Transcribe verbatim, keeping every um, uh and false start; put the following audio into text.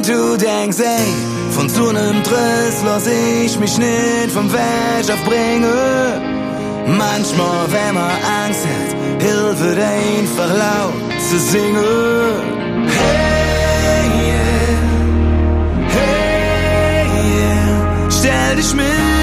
du denkst, ey, von so nem Driss lass ich mich nicht vom Weg aufbringen. Manchmal, wenn man Angst hat, hilft einfach laut zu singen. Hey, yeah, hey, yeah, stell dich mit